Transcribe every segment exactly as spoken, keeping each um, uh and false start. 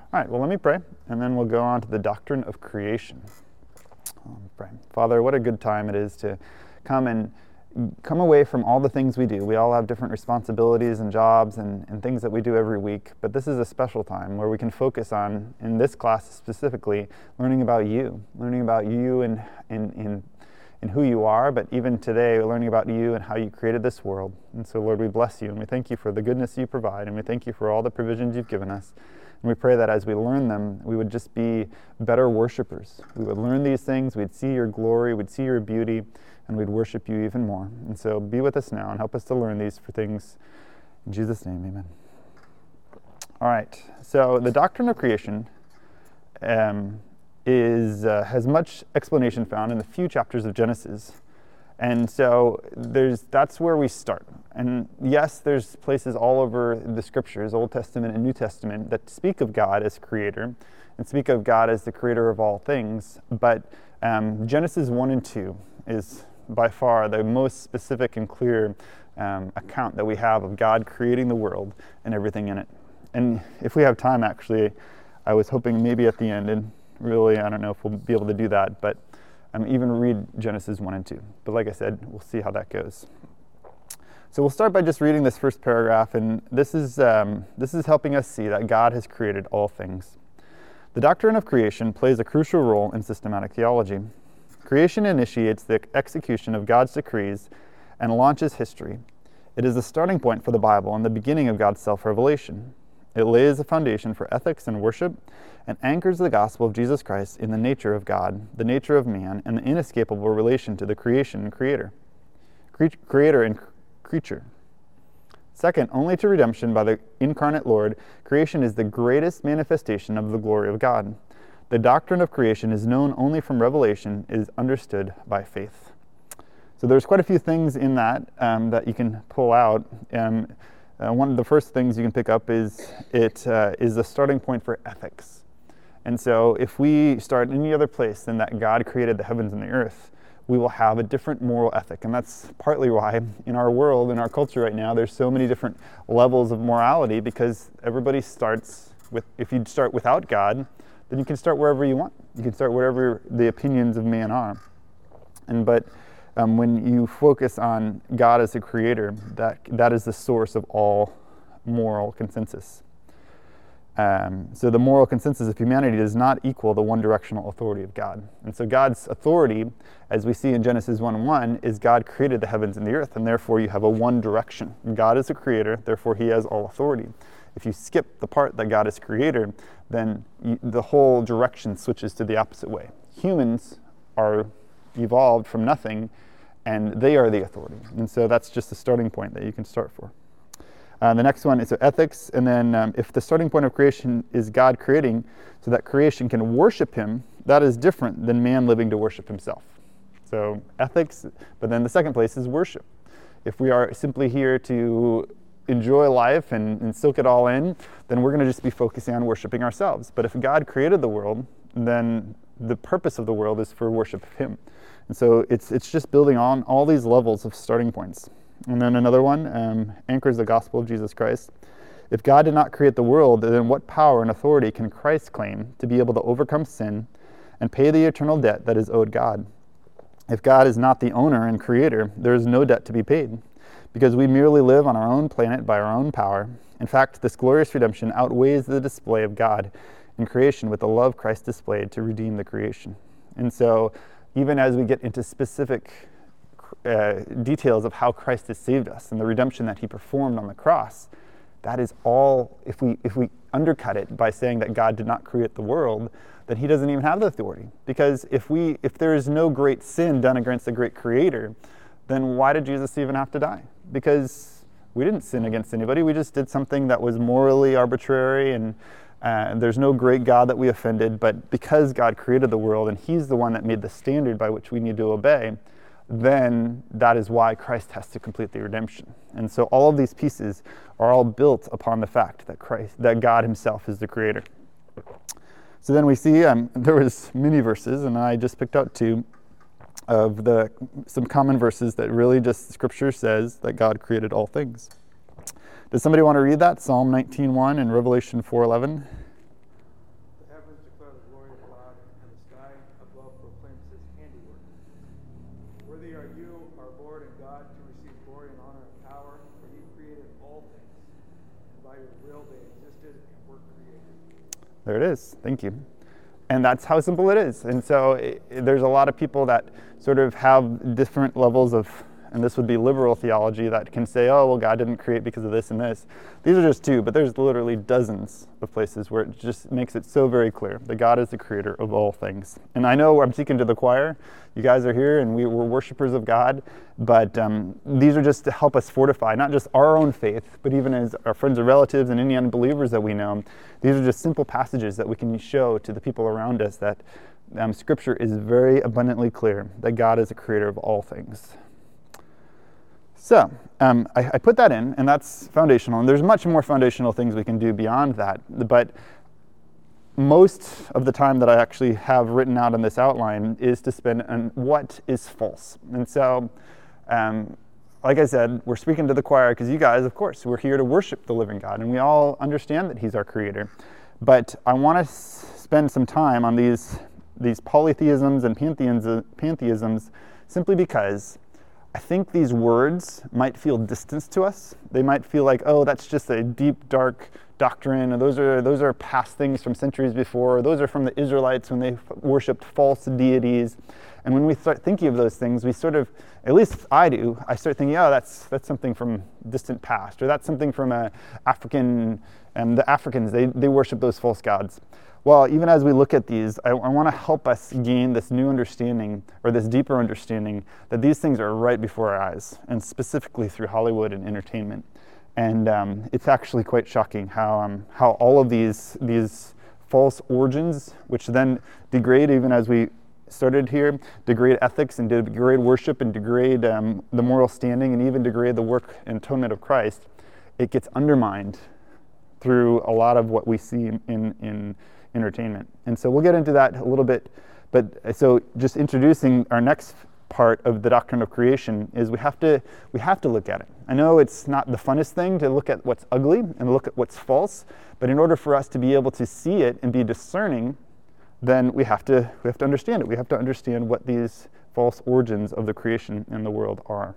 All right, well, let me pray, and then we'll go on to the doctrine of creation. Um, pray. Father, what a good time it is to come and come away from all the things we do. We all have different responsibilities and jobs and, and things that we do every week, but this is a special time where we can focus on, in this class specifically, learning about you, learning about you and in, in, in who you are, but even today, learning about you and how you created this world. And so, Lord, we bless you, and we thank you for the goodness you provide, and we thank you for all the provisions you've given us. And we pray that as we learn them, we would just be better worshipers. We would learn these things, we'd see your glory, we'd see your beauty, and we'd worship you even more. And so be with us now and help us to learn these for things. In Jesus' name, amen. All right, so the doctrine of creation um, is uh, has much explanation found in the few chapters of Genesis. And so there's that's where we start. And yes, there's places all over the scriptures, Old Testament and New Testament, that speak of God as creator and speak of God as the creator of all things. But um, Genesis one and two is by far the most specific and clear um, account that we have of God creating the world and everything in it. And if we have time, actually, I was hoping maybe at the end, and really, I don't know if we'll be able to do that, but um, even read Genesis one and two. But like I said, we'll see how that goes. So we'll start by just reading this first paragraph, and this is um, this is helping us see that God has created all things. The doctrine of creation plays a crucial role in systematic theology. Creation initiates the execution of God's decrees and launches history. It is the starting point for the Bible and the beginning of God's self-revelation. It lays a foundation for ethics and worship and anchors the gospel of Jesus Christ in the nature of God, the nature of man, and the inescapable relation to the creation and creator. Cre- creator and creature. Second, only to redemption by the incarnate Lord, creation is the greatest manifestation of the glory of God. The doctrine of creation is known only from revelation, is understood by faith. So there's quite a few things in that um, that you can pull out. Um, uh, one of the first things you can pick up is it uh, is a starting point for ethics. And so if we start any other place than that God created the heavens and the earth, we will have a different moral ethic. And that's partly why in our world, in our culture right now, there's so many different levels of morality, because everybody starts with, if you start without God, then you can start wherever you want. You can start wherever the opinions of man are. And but um, when you focus on God as a creator, that that is the source of all moral consensus. Um, so the moral consensus of humanity does not equal the one-directional authority of God. And so God's authority, as we see in Genesis one one, is God created the heavens and the earth, and therefore you have a one direction. God is a creator, therefore he has all authority. If you skip the part that God is creator, then you, the whole direction switches to the opposite way. Humans are evolved from nothing, and they are the authority. And so that's just the starting point that you can start for. Uh, the next one is ethics, and then um, if the starting point of creation is God creating so that creation can worship him, that is different than man living to worship himself. So ethics, but then the second place is worship. If we are simply here to enjoy life and, and soak it all in, then we're going to just be focusing on worshiping ourselves. But if God created the world, then the purpose of the world is for worship of him. And so it's it's just building on all these levels of starting points. And then another one um, anchors the gospel of Jesus Christ. If God did not create the world, then what power and authority can Christ claim to be able to overcome sin and pay the eternal debt that is owed God? If God is not the owner and creator, there is no debt to be paid, because we merely live on our own planet by our own power. In fact, this glorious redemption outweighs the display of God in creation with the love Christ displayed to redeem the creation. And so even as we get into specific uh, details of how Christ has saved us and the redemption that he performed on the cross, that is all, if we if we undercut it by saying that God did not create the world, then he doesn't even have the authority. Because if we if there is no great sin done against the great creator, then why did Jesus even have to die? Because we didn't sin against anybody. We just did something that was morally arbitrary, and uh, there's no great God that we offended. But because God created the world and he's the one that made the standard by which we need to obey, then that is why Christ has to complete the redemption. And so all of these pieces are all built upon the fact that Christ, that God himself is the creator. So then we see um, there was many verses, and I just picked out two of the some common verses that really just Scripture says that God created all things. Does somebody want to read that? Psalm nineteen one and Revelation four eleven. There it is. Thank you. And that's how simple it is. And so it, there's a lot of people that sort of have different levels of, and this would be liberal theology, that can say, oh, well, God didn't create because of this and this. These are just two, but there's literally dozens of places where it just makes it so very clear that God is the creator of all things. And I know I'm speaking to the choir. You guys are here, and we, we're worshipers of God, but um, these are just to help us fortify not just our own faith, but even as our friends or relatives and any unbelievers that we know. These are just simple passages that we can show to the people around us that um, Scripture is very abundantly clear that God is the creator of all things. So um, I, I put that in, and that's foundational. And there's much more foundational things we can do beyond that. But most of the time that I actually have written out in this outline is to spend on what is false. And so, um, like I said, we're speaking to the choir because you guys, of course, we're here to worship the living God, and we all understand that He's our creator. But I want to s- spend some time on these these polytheisms and pantheisms, pantheisms simply because I think these words might feel distant to us. They might feel like, oh, that's just a deep, dark doctrine, or those are those are past things from centuries before, or those are from the Israelites when they f- worshipped false deities. And when we start thinking of those things, we sort of, at least I do, I start thinking, oh, that's that's something from distant past, or that's something from a African, and the Africans, they, they worship those false gods. Well, even as we look at these, I, I want to help us gain this new understanding, or this deeper understanding, that these things are right before our eyes, and specifically through Hollywood and entertainment. And um, it's actually quite shocking how um, how all of these these false origins, which then degrade, even as we started here, degrade ethics and degrade worship and degrade um, the moral standing and even degrade the work and atonement of Christ, it gets undermined through a lot of what we see in, in, in entertainment. And so we'll get into that a little bit. But so just introducing our next part of the doctrine of creation is we have to we have to look at it. I know it's not the funnest thing to look at what's ugly and look at what's false, but in order for us to be able to see it and be discerning, then we have to we have to understand it. We have to understand what these false origins of the creation in the world are.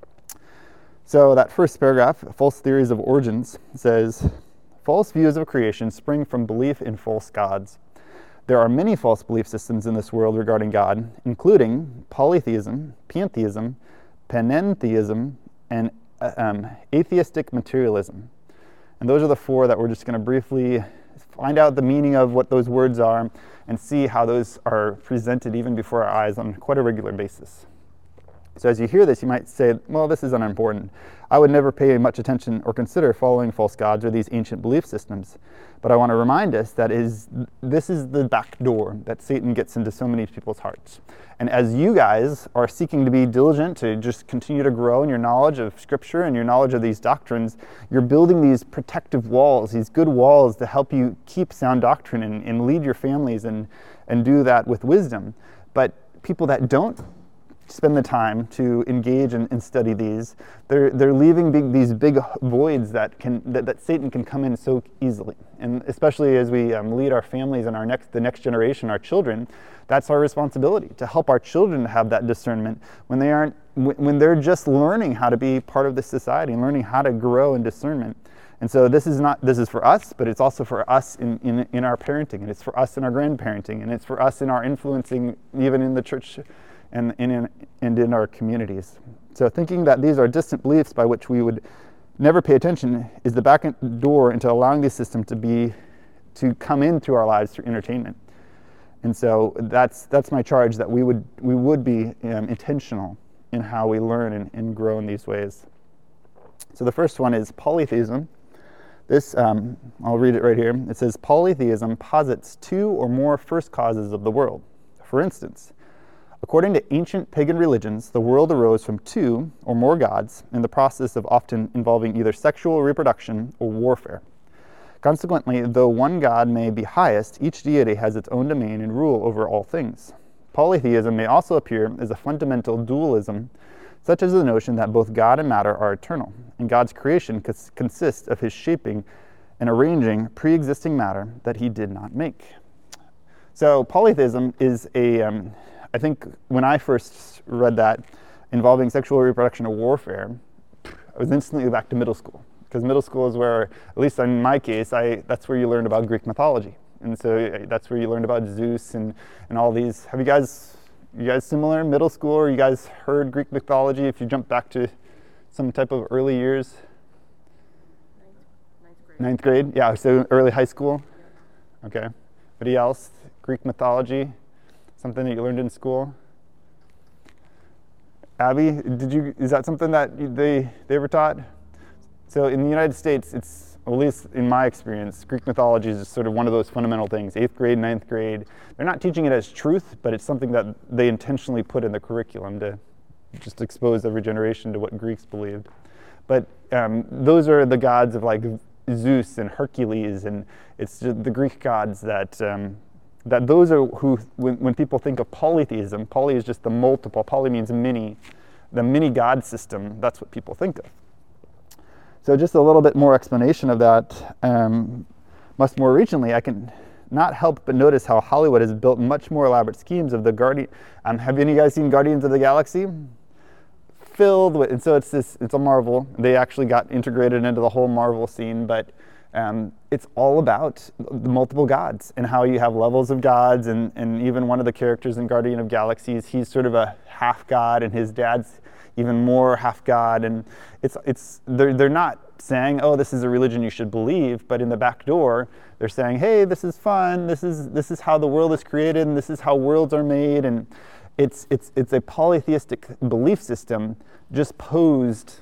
So that first paragraph, false theories of origins, says, false views of creation spring from belief in false gods. There are many false belief systems in this world regarding God, including polytheism, pantheism, panentheism, and uh, um, atheistic materialism. And those are the four that we're just going to briefly find out the meaning of what those words are and see how those are presented even before our eyes on quite a regular basis. So as you hear this, you might say, well, this is unimportant. I would never pay much attention or consider following false gods or these ancient belief systems. But I want to remind us that is this is the back door that Satan gets into so many people's hearts. And as you guys are seeking to be diligent to just continue to grow in your knowledge of Scripture and your knowledge of these doctrines, you're building these protective walls, these good walls to help you keep sound doctrine and, and lead your families and, and do that with wisdom. But people that don't spend the time to engage and, and study these, they're they're leaving big, these big voids that can that, that Satan can come in so easily. And especially as we um, lead our families and our next the next generation, our children, that's our responsibility to help our children have that discernment when they aren't when they're just learning how to be part of this society and learning how to grow in discernment. And so this is not this is for us, but it's also for us in, in, in our parenting, and it's for us in our grandparenting, and it's for us in our influencing even in the church and in, and in our communities. So thinking that these are distant beliefs by which we would never pay attention is the back door into allowing this system to be, to come into our lives through entertainment. And so that's that's my charge, that we would we would be um, intentional in how we learn and, and grow in these ways. So the first one is polytheism. This, um, I'll read it right here. It says, polytheism posits two or more first causes of the world. For instance, according to ancient pagan religions, the world arose from two or more gods in the process of often involving either sexual reproduction or warfare. Consequently, though one god may be highest, each deity has its own domain and rule over all things. Polytheism may also appear as a fundamental dualism, such as the notion that both God and matter are eternal, and God's creation cons- consists of his shaping and arranging pre-existing matter that he did not make. So polytheism is a... Um, I think when I first read that involving sexual reproduction or warfare, I was instantly back to middle school, because middle school is where, at least in my case, I that's where you learned about Greek mythology. And so that's where you learned about Zeus and, and all these. Have you guys, you guys similar, middle school, or you guys heard Greek mythology if you jump back to some type of early years? Ninth, ninth grade. Ninth grade, yeah, so early high school. Okay. Anybody else? Greek mythology, something that you learned in school? Abby, did you? Is that something that you, they they ever taught? So in the United States, it's, at least in my experience, Greek mythology is sort of one of those fundamental things. Eighth grade, ninth grade, they're not teaching it as truth, but it's something that they intentionally put in the curriculum to just expose every generation to what Greeks believed. But um, those are the gods of like Zeus and Hercules, and it's just the Greek gods that um, that those are who, when, when people think of polytheism, poly is just the multiple, poly means many, the many god system, that's what people think of. So just a little bit more explanation of that. Um, much more recently, I can not help but notice how Hollywood has built much more elaborate schemes of the Guardian. Um, have any of you guys seen Guardians of the Galaxy? Filled with, and so it's this, it's a Marvel. They actually got integrated into the whole Marvel scene, but um, it's all about the multiple gods and how you have levels of gods, and, and even one of the characters in Guardian of Galaxies, he's sort of a half god, and his dad's even more half god, and it's it's they're they're not saying, oh, this is a religion you should believe, but in the back door they're saying, hey, this is fun, this is this is how the world is created, and this is how worlds are made, and it's it's it's a polytheistic belief system just posed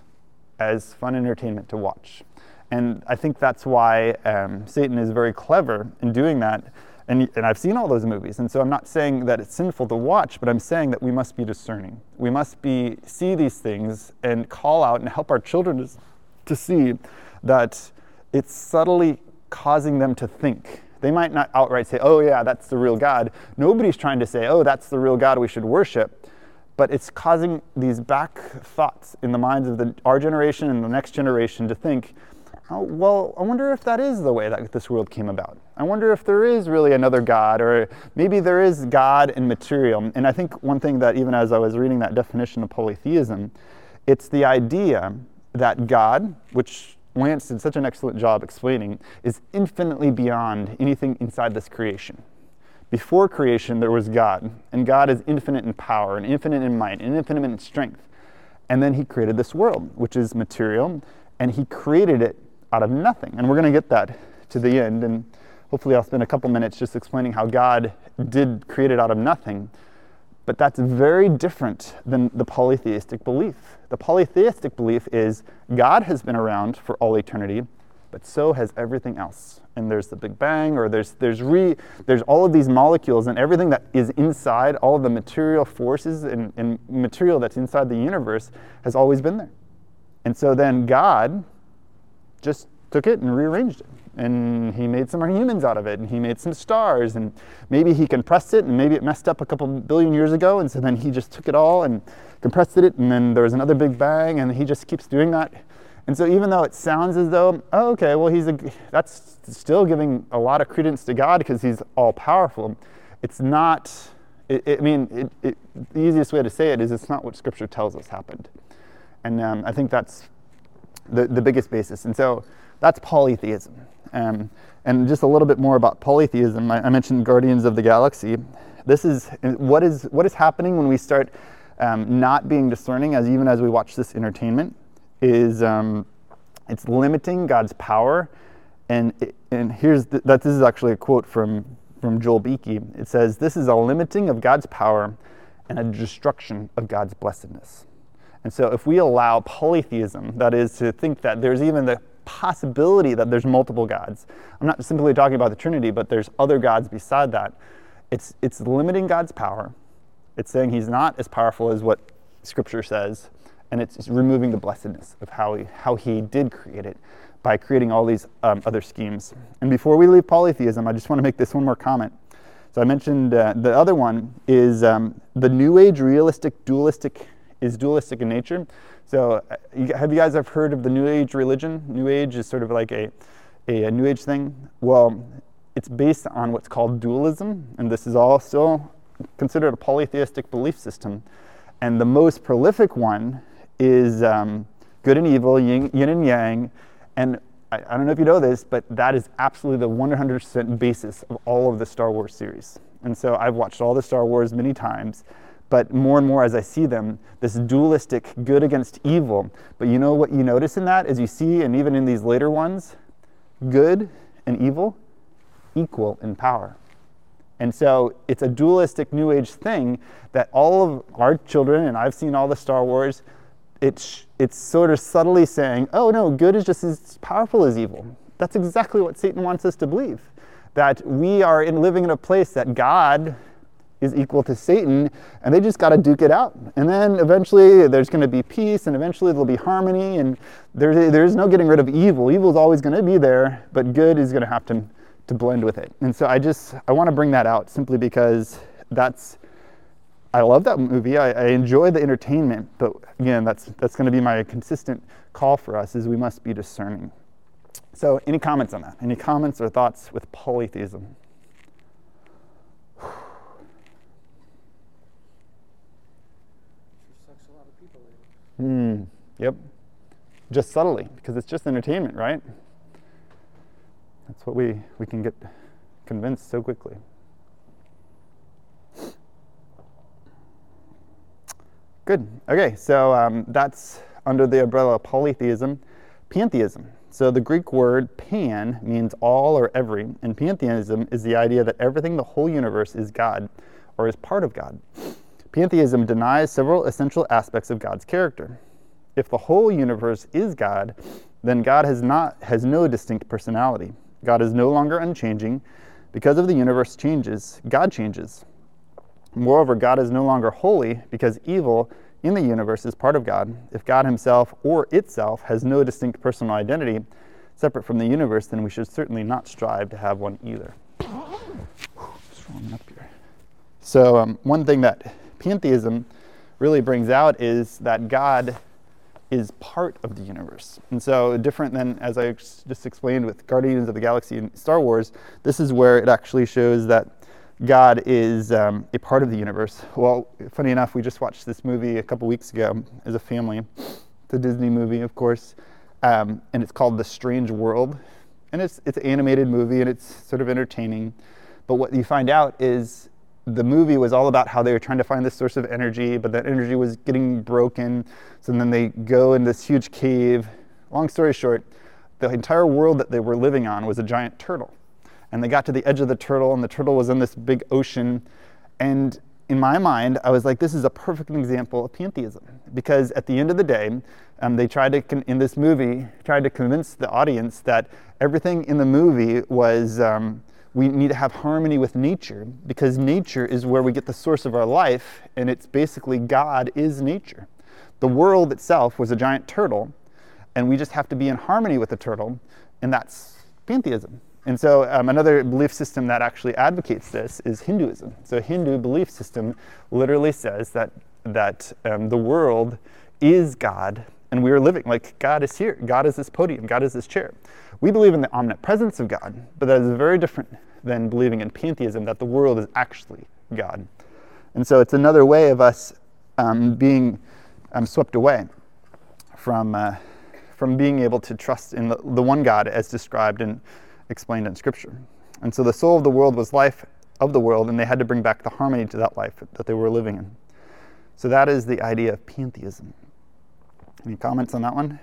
as fun entertainment to watch. And I think that's why um, Satan is very clever in doing that. And, and I've seen all those movies, and so I'm not saying that it's sinful to watch, but I'm saying that we must be discerning. We must be see these things and call out and help our children to, to see that it's subtly causing them to think. They might not outright say, oh yeah, that's the real God. Nobody's trying to say, oh, that's the real God we should worship. But it's causing these back thoughts in the minds of the, our generation and the next generation to think, oh, well, I wonder if that is the way that this world came about. I wonder if there is really another God, or maybe there is God in material. And I think one thing that, even as I was reading that definition of polytheism, it's the idea that God, which Lance did such an excellent job explaining, is infinitely beyond anything inside this creation. Before creation, there was God, and God is infinite in power, and infinite in might, and infinite in strength. And then he created this world, which is material, and he created it out of nothing. And we're going to get that to the end, and hopefully I'll spend a couple minutes just explaining how God did create it out of nothing. But that's very different than the polytheistic belief. The polytheistic belief is God has been around for all eternity, but so has everything else. And there's the Big Bang, or there's there's re there's all of these molecules, and everything that is inside, all of the material forces and, and material that's inside the universe has always been there. And so then God just took it and rearranged it. And he made some humans out of it, and he made some stars, and maybe he compressed it, and maybe it messed up a couple billion years ago, and so then he just took it all and compressed it, and then there was another Big Bang, and he just keeps doing that. And so even though it sounds as though, oh, okay, well, he's a, that's still giving a lot of credence to God because he's all-powerful, it's not, it, it, I mean, it, it, the easiest way to say it is it's not what Scripture tells us happened. And um, I think that's the, the biggest basis. And so that's polytheism. Um, and just a little bit more about polytheism, I, I mentioned Guardians of the Galaxy. This is what is what is happening when we start um, not being discerning, as even as we watch this entertainment, is um, it's limiting God's power. And it, and here's the, that this is actually a quote from from Joel Beakey. It says, "This is a limiting of God's power and a destruction of God's blessedness." And so if we allow polytheism, that is to think that there's even the possibility that there's multiple gods. I'm not simply talking about the Trinity, but there's other gods beside that. It's it's limiting God's power. It's saying he's not as powerful as what Scripture says, and it's, it's removing the blessedness of how he, how he did create it by creating all these um, other schemes. And before we leave polytheism, I just want to make this one more comment. So I mentioned uh, the other one is um, the New Age realistic dualistic is dualistic in nature. So uh, you, have you guys ever heard of the New Age religion? New Age is sort of like a, a, a New Age thing. Well, it's based on what's called dualism, and this is all still considered a polytheistic belief system. And the most prolific one is um, good and evil, yin, yin and yang. And I, I don't know if you know this, but that is absolutely the one hundred percent basis of all of the Star Wars series. And so I've watched all the Star Wars many times, but more and more as I see them, this dualistic good against evil. But you know what you notice in that is you see, and even in these later ones, good and evil equal in power. And so it's a dualistic New Age thing that all of our children, and I've seen all the Star Wars, it's, it's sort of subtly saying, oh no, good is just as powerful as evil. That's exactly what Satan wants us to believe. That we are in living in a place that God is equal to Satan, and they just got to duke it out. And then eventually there's going to be peace, and eventually there'll be harmony, and there, there's no getting rid of evil. Evil is always going to be there, but good is going to have to, to blend with it. And so I just, I want to bring that out simply because that's, I love that movie. I, I enjoy the entertainment, but again, that's, that's going to be my consistent call for us, is we must be discerning. So any comments on that? Any comments or thoughts with polytheism? Hmm. Yep. Just subtly, because it's just entertainment, right? That's what we, we can get convinced so quickly. Good. Okay, so um, that's under the umbrella of polytheism. Pantheism. So the Greek word pan means all or every, and pantheism is the idea that everything, the whole universe, is God or is part of God. Pantheism denies several essential aspects of God's character. If the whole universe is God, then God has not has no distinct personality. God is no longer unchanging. Because of the universe changes, God changes. Moreover, God is no longer holy because evil in the universe is part of God. If God himself or itself has no distinct personal identity separate from the universe, then we should certainly not strive to have one either. Up here. So um, one thing that pantheism really brings out is that God is part of the universe. And so different than, as I ex- just explained with Guardians of the Galaxy and Star Wars, this is where it actually shows that God is um, a part of the universe. Well, funny enough, we just watched this movie a couple weeks ago as a family. It's a Disney movie, of course, um, and it's called The Strange World. And it's it's an animated movie, and it's sort of entertaining. But what you find out is the movie was all about how they were trying to find this source of energy, but that energy was getting broken. So then they go in this huge cave. Long story short, the entire world that they were living on was a giant turtle. And they got to the edge of the turtle, and the turtle was in this big ocean. And in my mind, I was like, this is a perfect example of pantheism. Because at the end of the day, um, they tried to, con- in this movie, tried to convince the audience that everything in the movie was, um, we need to have harmony with nature, because nature is where we get the source of our life, and it's basically God is nature. The world itself was a giant turtle, and we just have to be in harmony with the turtle, and that's pantheism. And so um, another belief system that actually advocates this is Hinduism. So Hindu belief system literally says that, that um, the world is God, and we are living, like God is here. God is this podium. God is this chair. We believe in the omnipresence of God, but that is very different than believing in pantheism, that the world is actually God. And so it's another way of us um, being um, swept away from, uh, from being able to trust in the, the one God as described and explained in Scripture. And so the soul of the world was life of the world, and they had to bring back the harmony to that life that they were living in. So that is the idea of pantheism. Any comments on that one?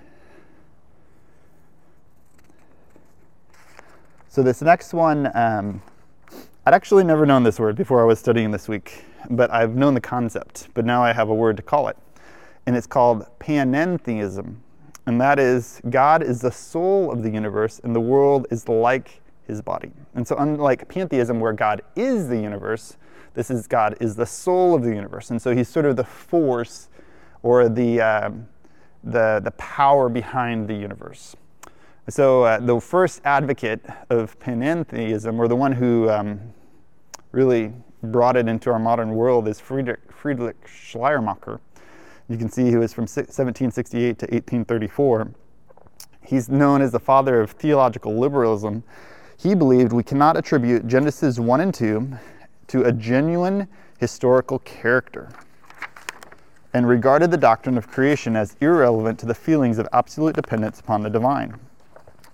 So this next one, um, I'd actually never known this word before I was studying this week, but I've known the concept, but now I have a word to call it. And it's called panentheism. And that is, God is the soul of the universe, and the world is like his body. And so unlike pantheism, where God is the universe, this is God is the soul of the universe. And so he's sort of the force or the, um, the, the power behind the universe. So uh, the first advocate of panentheism, or the one who um, really brought it into our modern world, is Friedrich, Friedrich Schleiermacher. You can see he was from seventeen sixty-eight to eighteen thirty-four. He's known as the father of theological liberalism. He believed we cannot attribute Genesis one and two to a genuine historical character, and regarded the doctrine of creation as irrelevant to the feelings of absolute dependence upon the divine.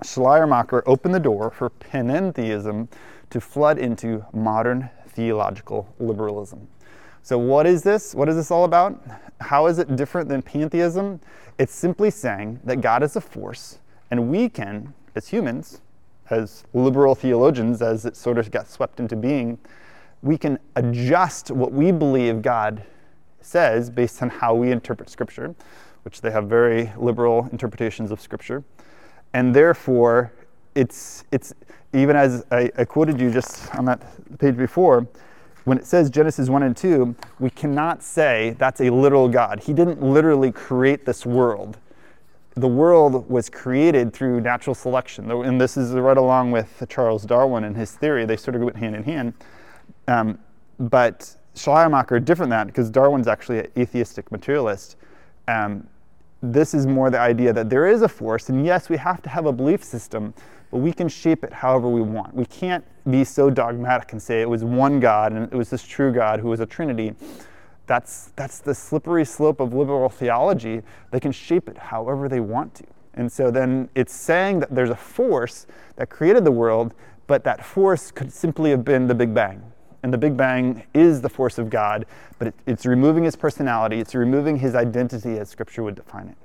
Schleiermacher opened the door for panentheism to flood into modern theological liberalism. So what is this? What is this all about? How is it different than pantheism? It's simply saying that God is a force, and we can, as humans, as liberal theologians, as it sort of got swept into being, we can adjust what we believe God says based on how we interpret Scripture, which they have very liberal interpretations of Scripture. And therefore, it's, it's even as I, I quoted you just on that page before, when it says Genesis one and two, we cannot say that's a literal God. He didn't literally create this world. The world was created through natural selection. And this is right along with Charles Darwin and his theory. They sort of went hand in hand. Um, but Schleiermacher, different than that, because Darwin's actually an atheistic materialist. Um, this is more the idea that there is a force, and yes, we have to have a belief system, but we can shape it however we want. We can't be so dogmatic and say it was one God and it was this true God who was a Trinity. That's, that's the slippery slope of liberal theology. They can shape it however they want to. And so then it's saying that there's a force that created the world, but that force could simply have been the Big Bang. And the Big Bang is the force of God, but it, it's removing his personality, it's removing his identity as Scripture would define it.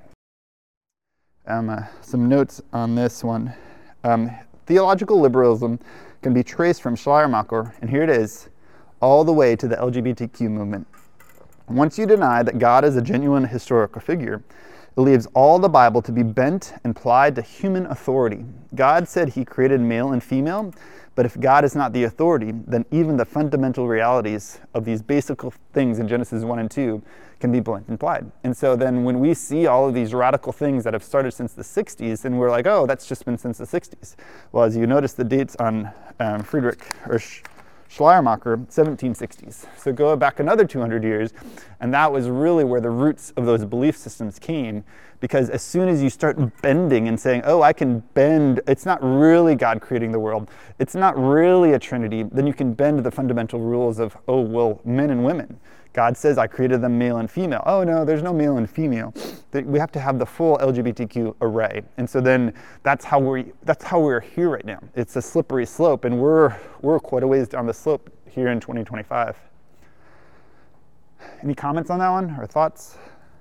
Um, uh, some notes on this one. Um, theological liberalism can be traced from Schleiermacher, and here it is, all the way to the L G B T Q movement. Once you deny that God is a genuine historical figure, it leaves all the Bible to be bent and applied to human authority. God said he created male and female, but if God is not the authority, then even the fundamental realities of these basic things in Genesis one and two can be blunt and applied. And so then when we see all of these radical things that have started since the sixties, and we're like, oh, that's just been since the sixties. Well, as you notice the dates on um, Friedrich or Sch- Schleiermacher, seventeen sixties. So go back another two hundred years, and that was really where the roots of those belief systems came, because as soon as you start bending and saying, oh, I can bend, it's not really God creating the world, it's not really a Trinity, then you can bend the fundamental rules of, oh, well, men and women. God says I created them male and female. Oh no, there's no male and female. We have to have the full L G B T Q array. And so then that's how we that's how we're here right now. It's a slippery slope, and we're we're quite a ways down the slope here in twenty twenty-five. Any comments on that one or thoughts?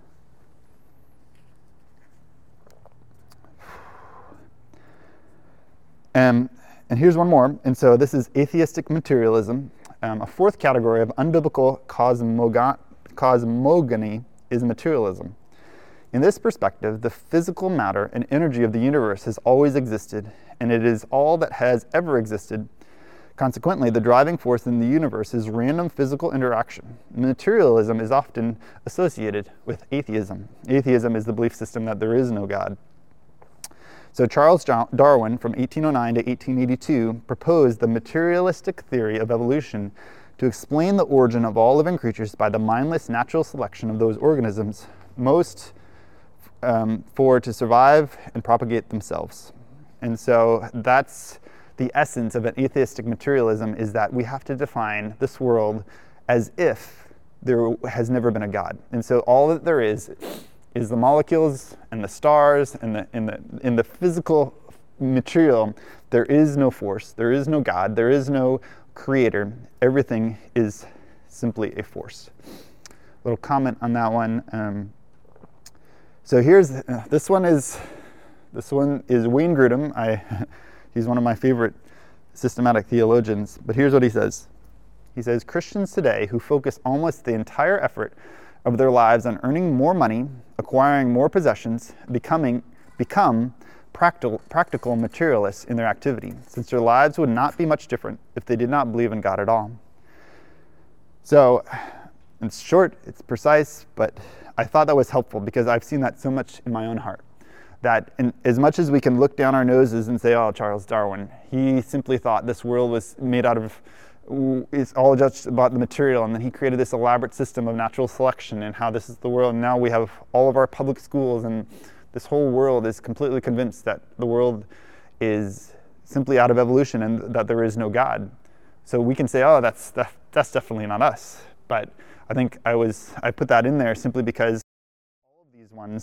Um, and here's one more. And so this is atheistic materialism. Um, a fourth category of unbiblical cosmogo- cosmogony is materialism. In this perspective, the physical matter and energy of the universe has always existed, and it is all that has ever existed. Consequently, the driving force in the universe is random physical interaction. Materialism is often associated with atheism. Atheism is the belief system that there is no God. So Charles Darwin, from eighteen oh nine to eighteen eighty-two, proposed the materialistic theory of evolution to explain the origin of all living creatures by the mindless natural selection of those organisms, most um, for to survive and propagate themselves. And so that's the essence of an atheistic materialism, is that we have to define this world as if there has never been a God. And so all that there is is the molecules and the stars and the in the in the physical material. There is no force, there is no God, there is no creator. Everything is simply a force. Little comment on that one. Um, so here's uh, this one is this one is Wayne Grudem. I he's one of my favorite systematic theologians. But here's what he says. He says Christians today who focus almost the entire effort of their lives on earning more money, acquiring more possessions, becoming become practical, practical materialists in their activity, since their lives would not be much different if they did not believe in God at all. So it's short, it's precise, but I thought that was helpful because I've seen that so much in my own heart. That in, as much as we can look down our noses and say, oh, Charles Darwin, he simply thought this world was made out of it's all just about the material, and then he created this elaborate system of natural selection and how this is the world. And now we have all of our public schools, and this whole world is completely convinced that the world is simply out of evolution and that there is no God. So we can say, oh, that's that, that's definitely not us. But I think I was I put that in there simply because all of these ones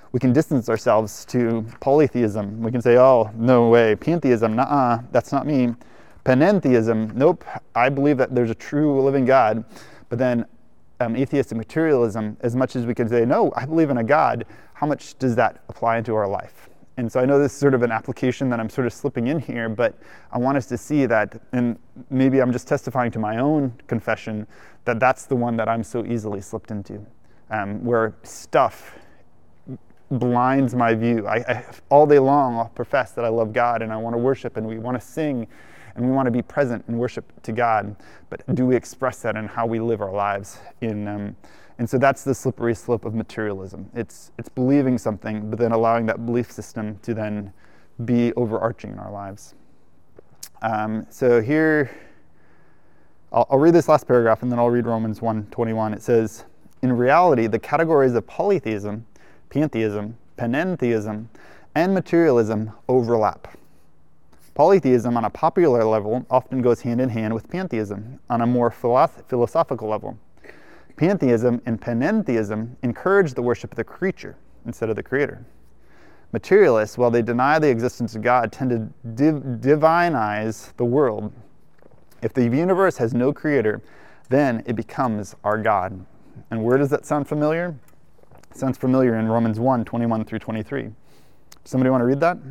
we can distance ourselves to polytheism. We can say, oh, no way. Pantheism, nuh-uh, that's not me. Panentheism, nope, I believe that there's a true living God. But then um, atheistic materialism, as much as we can say, no, I believe in a God, how much does that apply into our life? And so I know this is sort of an application that I'm sort of slipping in here, but I want us to see that, and maybe I'm just testifying to my own confession, that that's the one that I'm so easily slipped into, um, where stuff blinds my view. I, I, all day long, I'll profess that I love God and I want to worship and we want to sing and we want to be present in worship to God. But do we express that in how we live our lives? In um, and so that's the slippery slope of materialism. It's it's believing something, but then allowing that belief system to then be overarching in our lives. Um, so here, I'll, I'll read this last paragraph and then I'll read Romans one twenty-one. It says, in reality, the categories of polytheism, pantheism, panentheism, and materialism overlap. Polytheism on a popular level often goes hand in hand with pantheism on a more philosoph- philosophical level. Pantheism and panentheism encourage the worship of the creature instead of the creator. Materialists, while they deny the existence of God, tend to div- divinize the world. If the universe has no creator, then it becomes our God. And where does that sound familiar? It sounds familiar in Romans one twenty-one through twenty-three. Somebody want to read that?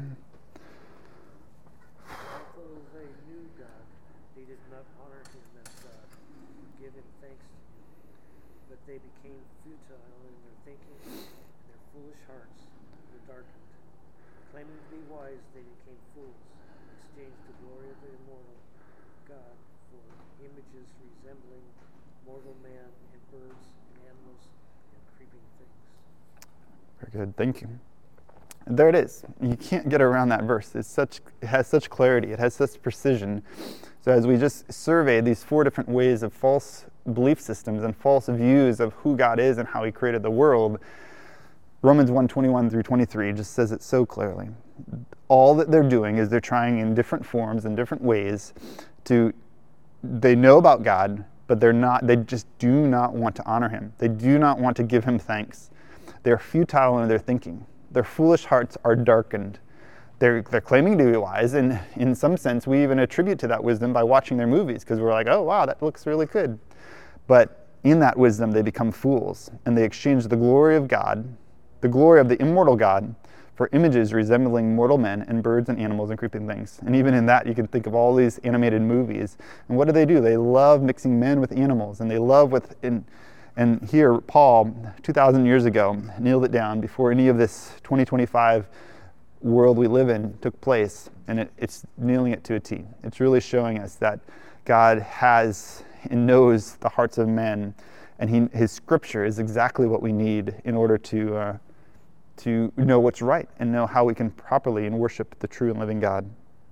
They became futile in their thinking, and their foolish hearts were darkened. Claiming to be wise, they became fools, and exchanged the glory of the immortal God for images resembling mortal man and birds and animals and creeping things. Very good, thank you. And there it is. You can't get around that verse. It's such, it has such clarity. It has such precision. So as we just surveyed these four different ways of false belief systems and false views of who God is and how he created the world, Romans one twenty-one through twenty-three just says it so clearly. All that they're doing is they're trying in different forms and different ways to, they know about God, but they're not, they just do not want to honor him. They do not want to give him thanks. They're futile in their thinking. Their foolish hearts are darkened. They're, they're claiming to be wise, and in some sense, we even attribute to that wisdom by watching their movies, because we're like, oh, wow, that looks really good. But in that wisdom, they become fools, and they exchange the glory of God, the glory of the immortal God, for images resembling mortal men and birds and animals and creeping things. And even in that, you can think of all these animated movies. And what do they do? They love mixing men with animals, and they love with... In, and here, Paul, two thousand years ago, nailed it down before any of this twenty twenty-five world we live in took place, and it, it's nailing it to a T. It's really showing us that God has and knows the hearts of men, and he, his scripture is exactly what we need in order to uh, to know what's right and know how we can properly and worship the true and living God.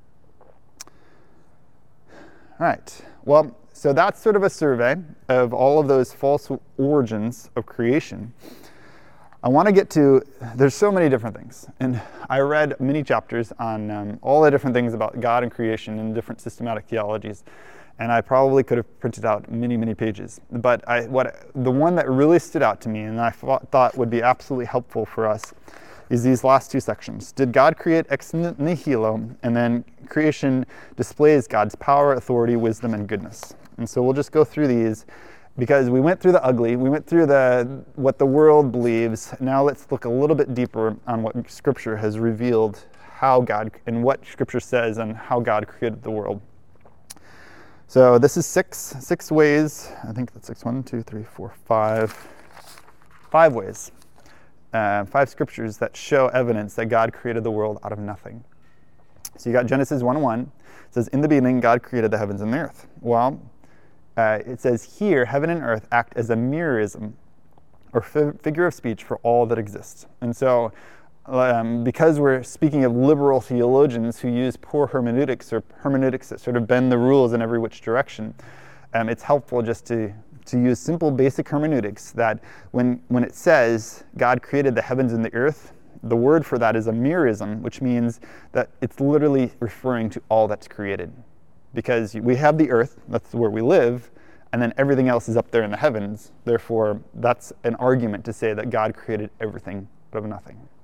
All right, well, so that's sort of a survey of all of those false origins of creation. I want to get to, there's so many different things, and I read many chapters on um, all the different things about God and creation and different systematic theologies, and I probably could have printed out many, many pages. But I, what the one that really stood out to me and I thought, thought would be absolutely helpful for us is these last two sections. Did God create ex nihilo? And then creation displays God's power, authority, wisdom, and goodness. And so we'll just go through these, because we went through the ugly, we went through the what the world believes. Now let's look a little bit deeper on what Scripture has revealed, how God, and what Scripture says and how God created the world. So this is six, six ways, I think that's six, one, two, three, four, five, five ways, uh, five scriptures that show evidence that God created the world out of nothing. So you got Genesis one one, it says, in the beginning God created the heavens and the earth. Well, Uh, it says here, heaven and earth act as a merism, or f- figure of speech for all that exists. And so, um, because we're speaking of liberal theologians who use poor hermeneutics, or hermeneutics that sort of bend the rules in every which direction, um, it's helpful just to, to use simple basic hermeneutics that when, when it says God created the heavens and the earth, the word for that is a merism, which means that it's literally referring to all that's created. Because we have the earth, that's where we live, and then everything else is up there in the heavens. Therefore, that's an argument to say that God created everything out of nothing.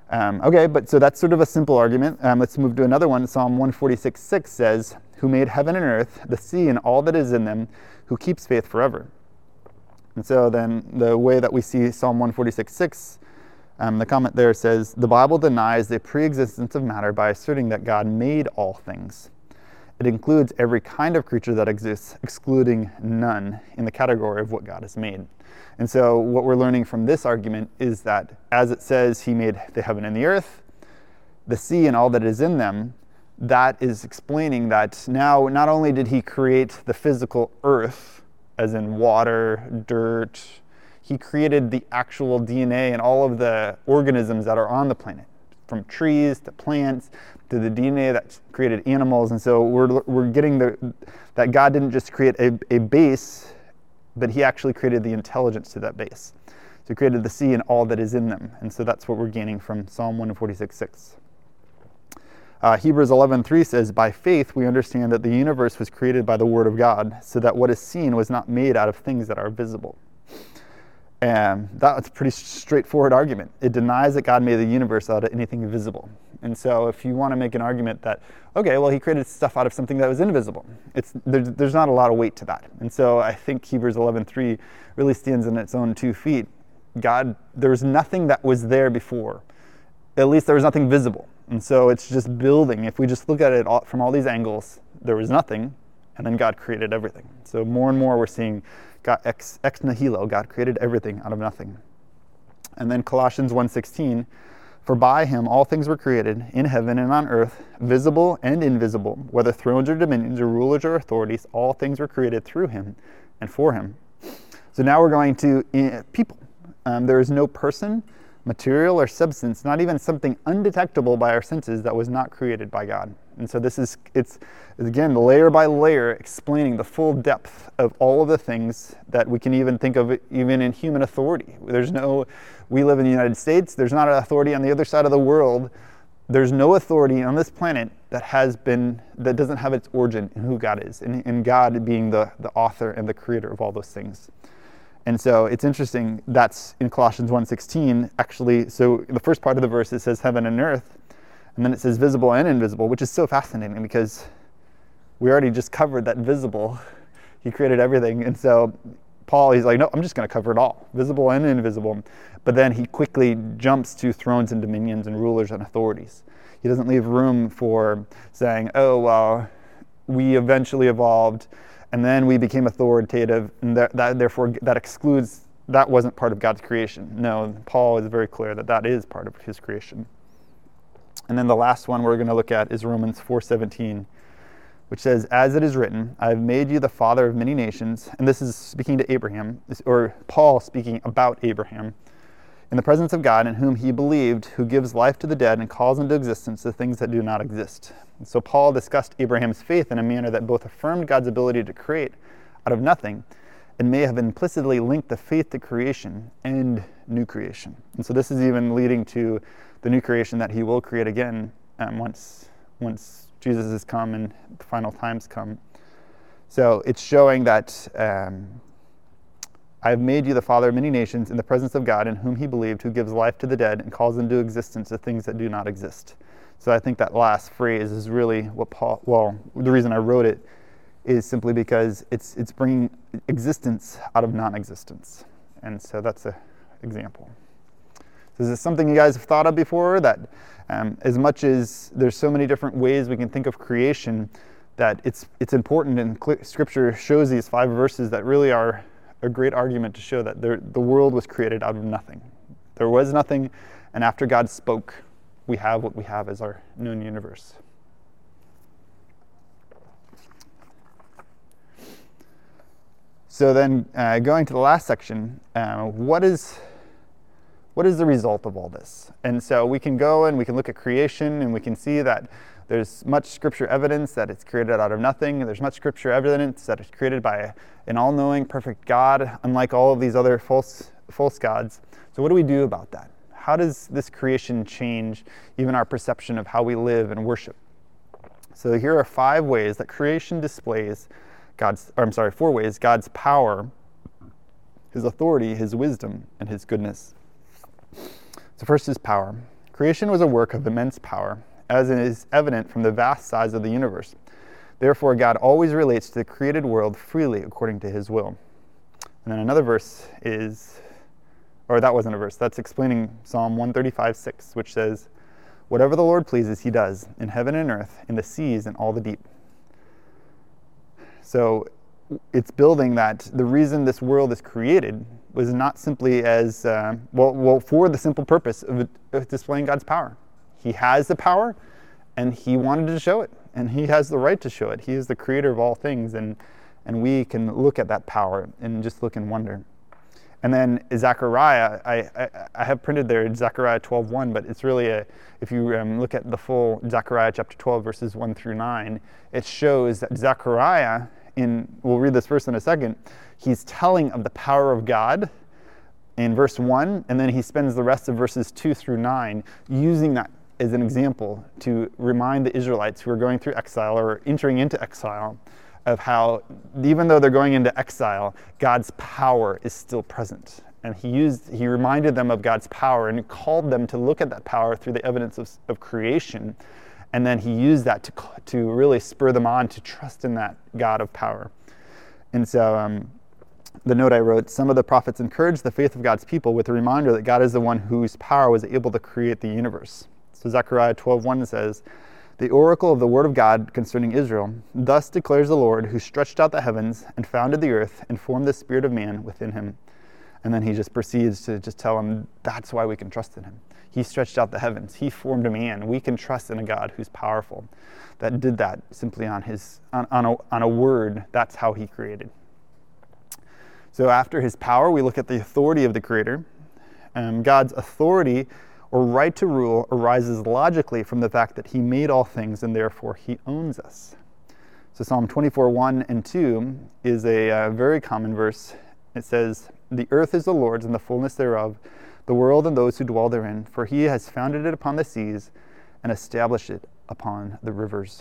Um, okay, but so that's sort of a simple argument. Um, let's move to another one. Psalm one forty-six six says, "Who made heaven and earth, the sea and all that is in them, who keeps faith forever." And so then the way that we see Psalm one forty-six six, um, the comment there says, "The Bible denies the pre-existence of matter by asserting that God made all things. It includes every kind of creature that exists, excluding none in the category of what God has made." And so what we're learning from this argument is that as it says he made the heaven and the earth, the sea and all that is in them, that is explaining that now not only did he create the physical earth, as in water, dirt, he created the actual D N A and all of the organisms that are on the planet, from trees to plants to the D N A that created animals. And so we're we're getting the that God didn't just create a, a base, but he actually created the intelligence to that base. So he created the sea and all that is in them. And so that's what we're gaining from Psalm one forty-six six. Uh, Hebrews eleven three says, "By faith we understand that the universe was created by the word of God, so that what is seen was not made out of things that are visible." And that's a pretty straightforward argument. It denies that God made the universe out of anything visible. And so if you want to make an argument that, okay, well, he created stuff out of something that was invisible, it's there's, there's not a lot of weight to that. And so I think Hebrews eleven three really stands on its own two feet. God, there was nothing that was there before. At least there was nothing visible. And so it's just building. If we just look at it all, from all these angles, there was nothing, and then God created everything. So more and more we're seeing God, ex, ex nihilo, God created everything out of nothing. And then Colossians one sixteen, "For by him all things were created, in heaven and on earth, visible and invisible, whether thrones or dominions or rulers or authorities, all things were created through him and for him." So now we're going to uh, people. Um, there is no person, material, or substance, not even something undetectable by our senses, that was not created by God. And so this is, it's, again, layer by layer, explaining the full depth of all of the things that we can even think of, even in human authority. There's no, we live in the United States, there's not an authority on the other side of the world. There's no authority on this planet that has been, that doesn't have its origin in who God is, and, and God being the, the author and the creator of all those things. And so it's interesting, that's in Colossians one sixteen, actually, so the first part of the verse, it says heaven and earth, and then it says visible and invisible, which is so fascinating because we already just covered that visible. He created everything. And so Paul, he's like, no, I'm just going to cover it all, visible and invisible. But then he quickly jumps to thrones and dominions and rulers and authorities. He doesn't leave room for saying, oh, well, we eventually evolved, and then we became authoritative, and that, that therefore that excludes, that wasn't part of God's creation. No, Paul is very clear that that is part of his creation. And then the last one we're going to look at is Romans four seventeen, which says, "As it is written, I have made you the father of many nations," and this is speaking to Abraham, or Paul speaking about Abraham, "in the presence of God, in whom he believed, who gives life to the dead and calls into existence the things that do not exist." And so Paul discussed Abraham's faith in a manner that both affirmed God's ability to create out of nothing and may have implicitly linked the faith to creation and new creation. And so this is even leading to the new creation that he will create again um, once, once Jesus has come and the final times come. So it's showing that um, I have made you the father of many nations in the presence of God, in whom he believed, who gives life to the dead and calls into existence the things that do not exist. So I think that last phrase is really what Paul, well, the reason I wrote it is simply because it's it's bringing existence out of non-existence. And so that's an example. So is this something you guys have thought of before? That um, as much as there's so many different ways we can think of creation, that it's it's important, and Scripture shows these five verses that really are a great argument to show that there, the world was created out of nothing. There was nothing, and after God spoke, we have what we have as our known universe. So then, uh, going to the last section, uh, what is what is the result of all this? And so we can go and we can look at creation, and we can see that there's much Scripture evidence that it's created out of nothing. There's much Scripture evidence that it's created by an all-knowing, perfect God, unlike all of these other false false gods. So what do we do about that? How does this creation change even our perception of how we live and worship? So here are five ways that creation displays God's, or I'm sorry, four ways, God's power, his authority, his wisdom, and his goodness. So first is power. Creation was a work of immense power, as is evident from the vast size of the universe. Therefore, God always relates to the created world freely according to his will. And then another verse is, or that wasn't a verse, that's explaining Psalm one thirty-five, six, which says, whatever the Lord pleases, he does, in heaven and earth, in the seas and all the deep. So it's building that the reason this world is created was not simply as, uh, well, well, for the simple purpose of, of displaying God's power. He has the power, and he wanted to show it, and he has the right to show it. He is the creator of all things, and, and we can look at that power and just look in wonder. And then Zechariah, I, I, I have printed there Zechariah twelve one, but it's really a, if you um, look at the full Zechariah chapter twelve, verses one through nine, it shows that Zechariah, in, we'll read this verse in a second, he's telling of the power of God in verse one, and then he spends the rest of verses two through nine using that as an example to remind the Israelites who are going through exile or entering into exile of how, even though they're going into exile, God's power is still present. And he used, he reminded them of God's power and called them to look at that power through the evidence of, of creation. And then he used that to, to really spur them on to trust in that God of power. And so um, the note I wrote, some of the prophets encouraged the faith of God's people with a reminder that God is the one whose power was able to create the universe. So Zechariah twelve one says, the oracle of the word of God concerning Israel, thus declares the Lord, who stretched out the heavens and founded the earth and formed the spirit of man within him. And then he just proceeds to just tell him that's why we can trust in him. He stretched out the heavens. He formed a man. We can trust in a God who's powerful, that did that simply on his on, on, a, on a word. That's how he created. So after his power, we look at the authority of the creator. Um, God's authority or right to rule arises logically from the fact that he made all things and therefore he owns us. So Psalm twenty-four, one and two is a uh, very common verse. It says, the earth is the Lord's and the fullness thereof, the world and those who dwell therein, for he has founded it upon the seas and established it upon the rivers.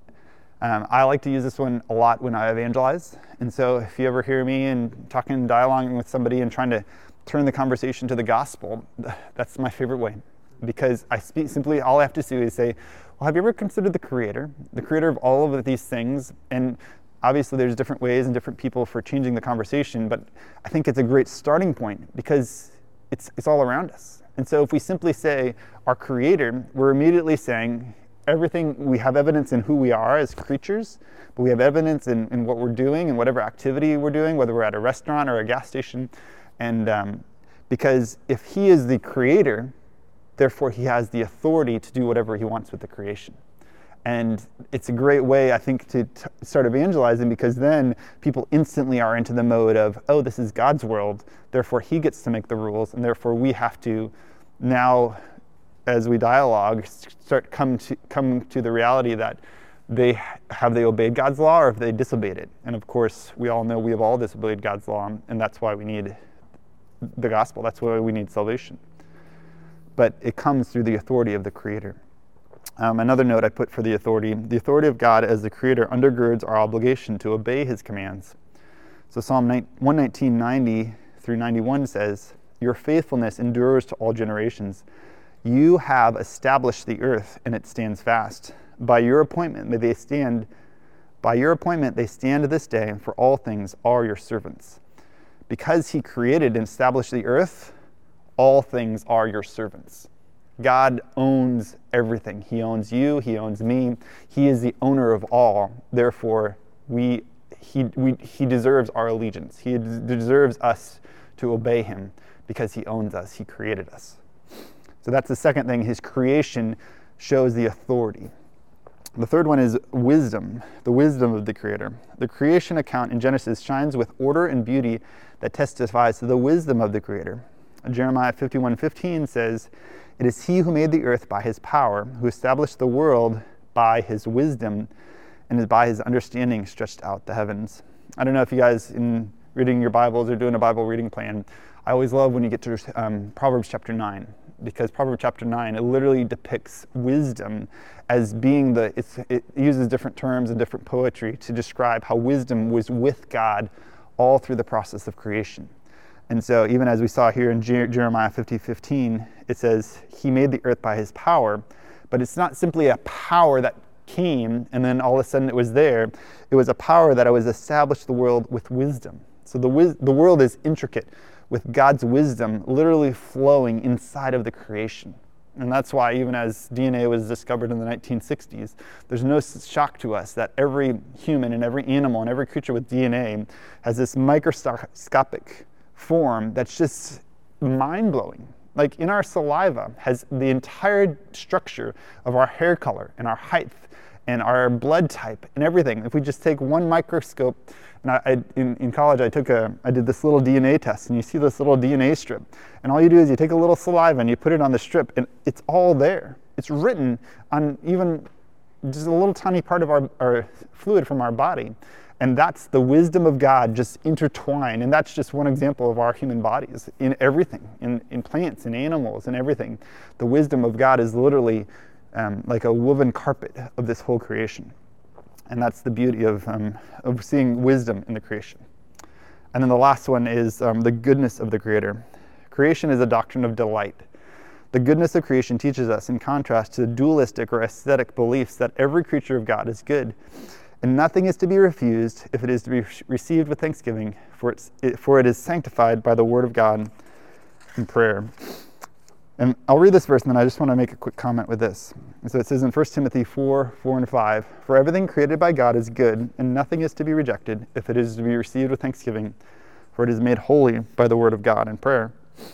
Um, I like to use this one a lot when I evangelize. And so if you ever hear me and talking, dialoguing with somebody and trying to turn the conversation to the gospel, that's my favorite way. Because I speak simply, all I have to do is say, well, have you ever considered the creator, the creator of all of these things? And obviously there's different ways and different people for changing the conversation, but I think it's a great starting point because it's it's all around us. And so if we simply say our creator, we're immediately saying everything, we have evidence in who we are as creatures, but we have evidence in, in what we're doing and whatever activity we're doing, whether we're at a restaurant or a gas station. And um, because if he is the creator, therefore he has the authority to do whatever he wants with the creation. And it's a great way, I think, to t- start evangelizing, because then people instantly are into the mode of, oh, this is God's world, therefore he gets to make the rules, and therefore we have to now, as we dialogue, start come to come to the reality that they have they obeyed God's law or have they disobeyed it. And of course, we all know we have all disobeyed God's law, and that's why we need the gospel. That's why we need salvation. But it comes through the authority of the Creator. Um, another note I put for the authority, the authority of God as the Creator undergirds our obligation to obey his commands. So Psalm one nineteen, ninety through ninety-one says, your faithfulness endures to all generations. You have established the earth, and it stands fast. By your appointment may they stand, by your appointment they stand to this day, for all things are your servants. Because he created and established the earth, all things are your servants. God owns everything. He owns you, he owns me. He is the owner of all. Therefore, we he we he deserves our allegiance. He deserves us to obey him because he owns us. He created us. So that's the second thing. His creation shows the authority. The third one is wisdom, the wisdom of the Creator. The creation account in Genesis shines with order and beauty that testifies to the wisdom of the Creator. Jeremiah fifty-one fifteen says, it is he who made the earth by his power, who established the world by his wisdom, and is by his understanding stretched out the heavens. I don't know if you guys, in reading your Bibles or doing a Bible reading plan, I always love when you get to um, Proverbs chapter nine, because Proverbs chapter nine, it literally depicts wisdom as being the, it's, it uses different terms and different poetry to describe how wisdom was with God all through the process of creation. And so even as we saw here in Jer- Jeremiah fifty fifteen, it says, he made the earth by his power. But it's not simply a power that came and then all of a sudden it was there. It was a power that was established the world with wisdom. So the, wis- the world is intricate with God's wisdom literally flowing inside of the creation. And that's why even as D N A was discovered in the nineteen sixties, there's no shock to us that every human and every animal and every creature with D N A has this microscopic form that's just mind-blowing. Like in our saliva has the entire structure of our hair color and our height and our blood type and everything. If we just take one microscope, and I, I in, in college I took a, I did this little D N A test, and you see this little D N A strip, and all you do is you take a little saliva and you put it on the strip, and it's all there. It's written on even just a little tiny part of our, our fluid from our body. And that's the wisdom of God just intertwined. And that's just one example of our human bodies in everything, in, in plants and animals and everything. The wisdom of God is literally um, like a woven carpet of this whole creation. And that's the beauty of, um, of seeing wisdom in the creation. And then the last one is um, the goodness of the Creator. Creation is a doctrine of delight. The goodness of creation teaches us, in contrast to dualistic or aesthetic beliefs, that every creature of God is good. And nothing is to be refused if it is to be received with thanksgiving, for, it's, it, for it is sanctified by the word of God in prayer. And I'll read this verse, and then I just want to make a quick comment with this. So it says in First Timothy four, four and five, for everything created by God is good, and nothing is to be rejected if it is to be received with thanksgiving, for it is made holy by the word of God in prayer.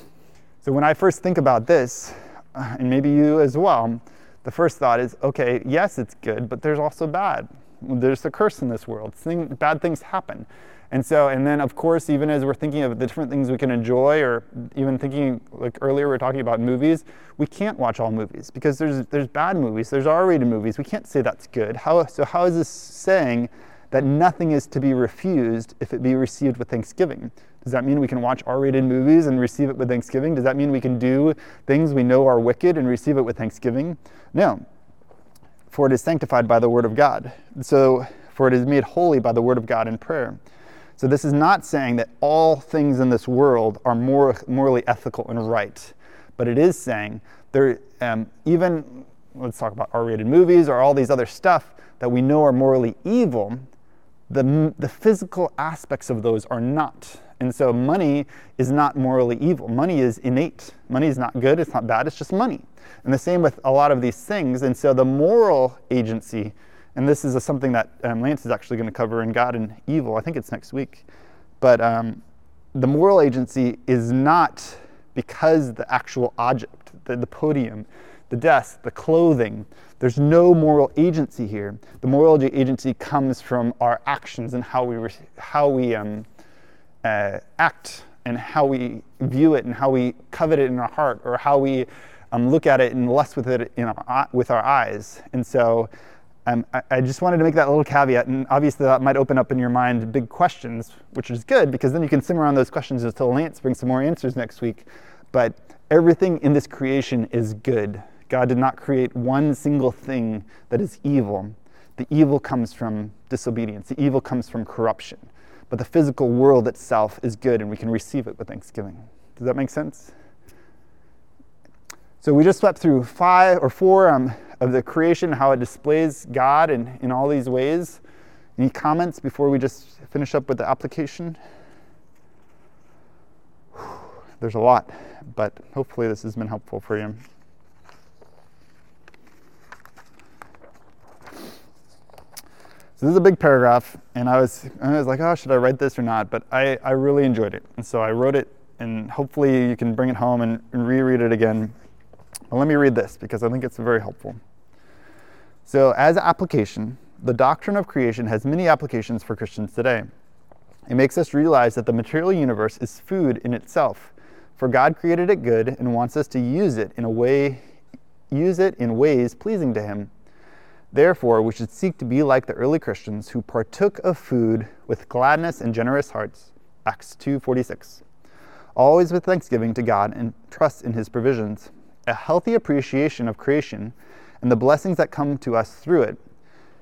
So when I first think about this, and maybe you as well, the first thought is, okay, yes, it's good, but there's also bad. There's a curse in this world. Thing, bad things happen. And so, and then of course, even as we're thinking of the different things we can enjoy, or even thinking, like earlier we were talking about movies, we can't watch all movies because there's there's bad movies, there's R-rated movies. We can't say that's good. How, so how is this saying that nothing is to be refused if it be received with thanksgiving? Does that mean we can watch R-rated movies and receive it with thanksgiving? Does that mean we can do things we know are wicked and receive it with thanksgiving? No. For it is sanctified by the word of God. So, for it is made holy by the word of God in prayer. So this is not saying that all things in this world are more morally ethical and right, but it is saying there, um, even, let's talk about R-rated movies or all these other stuff that we know are morally evil, the, the physical aspects of those are not. And so money is not morally evil. Money is innate. Money is not good, it's not bad, it's just money. And the same with a lot of these things. And so the moral agency, and this is a, something that um, Lance is actually going to cover in God and Evil. I think it's next week. But um, the moral agency is not because the actual object, the, the podium, the desk, the clothing, there's no moral agency here. The moral agency comes from our actions and how we, re- how we um, uh, act and how we view it and how we covet it in our heart, or how we Um, look at it and lust with it in our, with our eyes. And so um, I, I just wanted to make that little caveat, and obviously that might open up in your mind big questions, which is good, because then you can simmer on those questions until Lance brings some more answers next week. But everything in this creation is good. God did not create one single thing that is evil. The evil comes from disobedience. The evil comes from corruption. But the physical world itself is good, and we can receive it with thanksgiving. Does that make sense? So we just swept through five or four um, of the creation, how it displays God in, in all these ways. Any comments before we just finish up with the application? There's a lot, but hopefully this has been helpful for you. So this is a big paragraph, and I was I was like, oh, should I write this or not? But I, I really enjoyed it, and so I wrote it, and hopefully you can bring it home and, and reread it again. Well, let me read this because I think it's very helpful. So as application, the doctrine of creation has many applications for Christians today. It makes us realize that the material universe is food in itself, for God created it good and wants us to use it in a way, use it in ways pleasing to Him. Therefore, we should seek to be like the early Christians who partook of food with gladness and generous hearts. Acts two forty-six. Always with thanksgiving to God and trust in His provisions. A healthy appreciation of creation and the blessings that come to us through it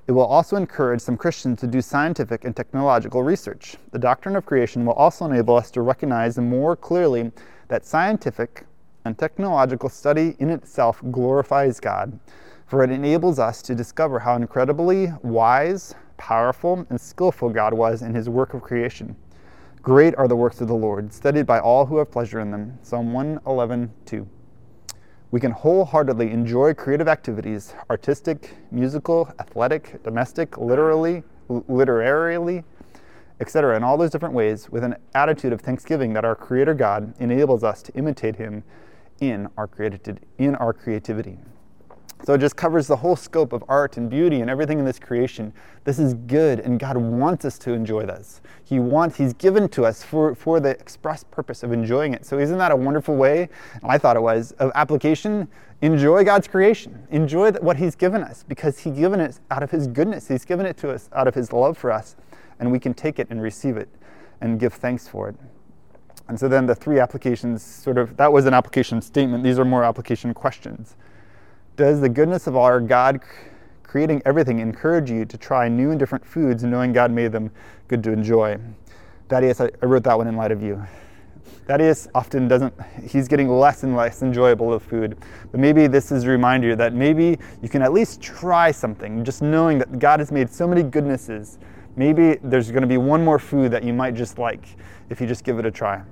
It will also encourage some Christians to do scientific and technological research. The doctrine of creation will also enable us to recognize more clearly that scientific and technological study in itself glorifies God, for it enables us to discover how incredibly wise, powerful, and skillful God was in his work of creation. Great are the works of the Lord, studied by all who have pleasure in them. Psalm one eleven, two. We can wholeheartedly enjoy creative activities, artistic, musical, athletic, domestic, literally, literarily, et cetera, in all those different ways, with an attitude of thanksgiving that our Creator God enables us to imitate him in our created, in our creativity. So it just covers the whole scope of art and beauty and everything in this creation. This is good, and God wants us to enjoy this. He wants, he's given to us for, for the express purpose of enjoying it. So isn't that a wonderful way, I thought it was, of application? Enjoy God's creation. Enjoy what he's given us, because he's given it out of his goodness. He's given it to us out of his love for us, and we can take it and receive it and give thanks for it. And so then the three applications, sort of, that was an application statement. These are more application questions. Does the goodness of our God creating everything encourage you to try new and different foods, knowing God made them good to enjoy? Thaddeus, I wrote that one in light of you. Thaddeus often doesn't, he's getting less and less enjoyable with food. But maybe this is a reminder that maybe you can at least try something, just knowing that God has made so many goodnesses. Maybe there's going to be one more food that you might just like if you just give it a try.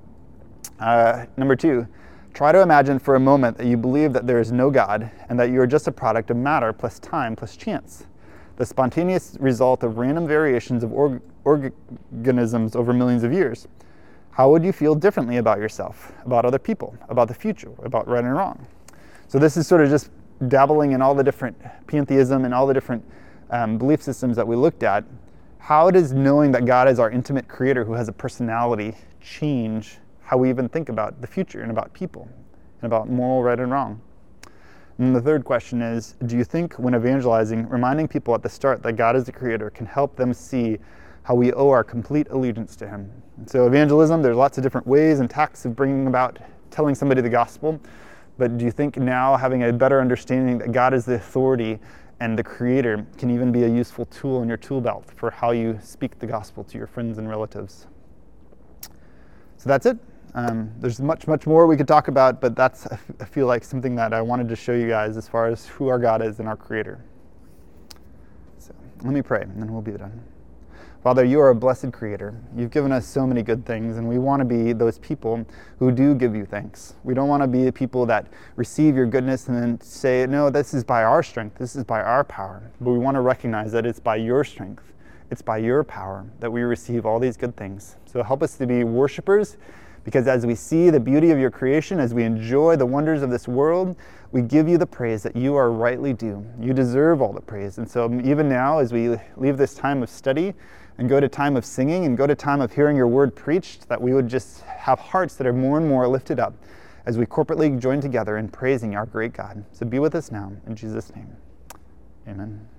Uh, number two. Try to imagine for a moment that you believe that there is no God and that you are just a product of matter plus time plus chance, the spontaneous result of random variations of org- organisms over millions of years. How would you feel differently about yourself, about other people, about the future, about right and wrong? So this is sort of just dabbling in all the different pantheism and all the different um, belief systems that we looked at. How does knowing that God is our intimate creator who has a personality change how we even think about the future and about people and about moral right and wrong? And the third question is, do you think when evangelizing, reminding people at the start that God is the creator can help them see how we owe our complete allegiance to him? And so evangelism, there's lots of different ways and tactics of bringing about telling somebody the gospel. But do you think now having a better understanding that God is the authority and the creator can even be a useful tool in your tool belt for how you speak the gospel to your friends and relatives? So that's it. Um, there's much, much more we could talk about, but that's, I feel like, something that I wanted to show you guys as far as who our God is and our Creator. So let me pray, and then we'll be done. Father, you are a blessed Creator. You've given us so many good things, and we want to be those people who do give you thanks. We don't want to be the people that receive your goodness and then say, no, this is by our strength, this is by our power. But we want to recognize that it's by your strength, it's by your power that we receive all these good things. So help us to be worshipers, because as we see the beauty of your creation, as we enjoy the wonders of this world, we give you the praise that you are rightly due. You deserve all the praise. And so even now, as we leave this time of study and go to time of singing and go to time of hearing your word preached, that we would just have hearts that are more and more lifted up as we corporately join together in praising our great God. So be with us now, in Jesus' name. Amen.